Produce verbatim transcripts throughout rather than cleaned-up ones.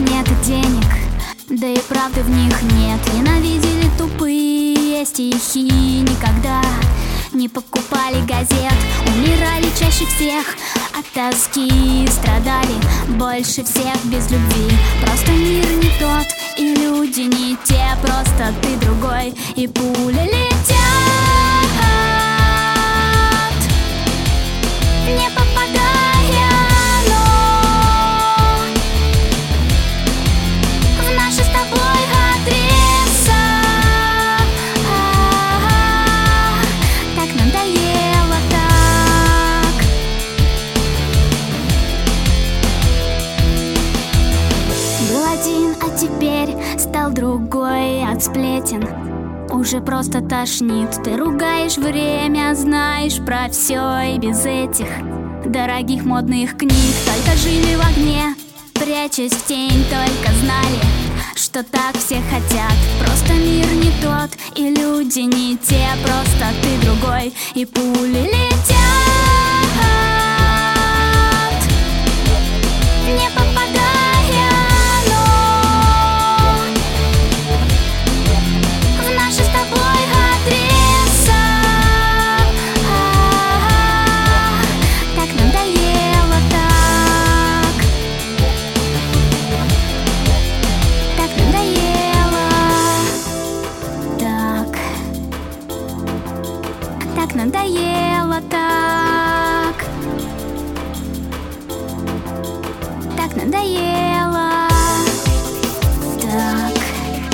нет денег, да и правды в них нет. Ненавидели тупые стихи, никогда не покупали газет. Умирали чаще всех от тоски, страдали больше всех без любви. Просто мир не тот, и люди не те, просто ты другой, и пули летят, не попадая, но в наши с тобой адреса. Так надоело, так. Был один, а теперь стал другой от сплетен. Уже просто тошнит. Ты ругаешь время, знаешь про все, и без этих дорогих модных книг только жили в огне, прячась в тень, только знали, что так все хотят. Просто мир не тот, и люди не те, просто ты другой, и пули летят, не попадая, но в наши с тобой адреса. Так надоело, так. Так надоело, так. Так надоело, так. Так надоело, так.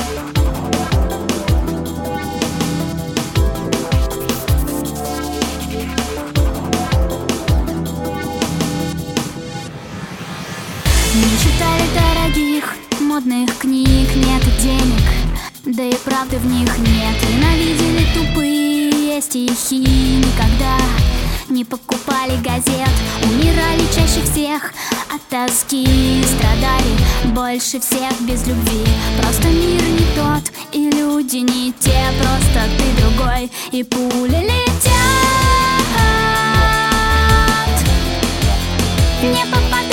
Не читали дорогих модных книг, нет денег, да и правды в них нет. Ненавидели тупые стихи, никогда не покупали газет. Умирали чаще всех от тоски, страдали больше всех без любви. Просто мир не тот, и люди не те, просто ты другой, и пули летят, не попадают.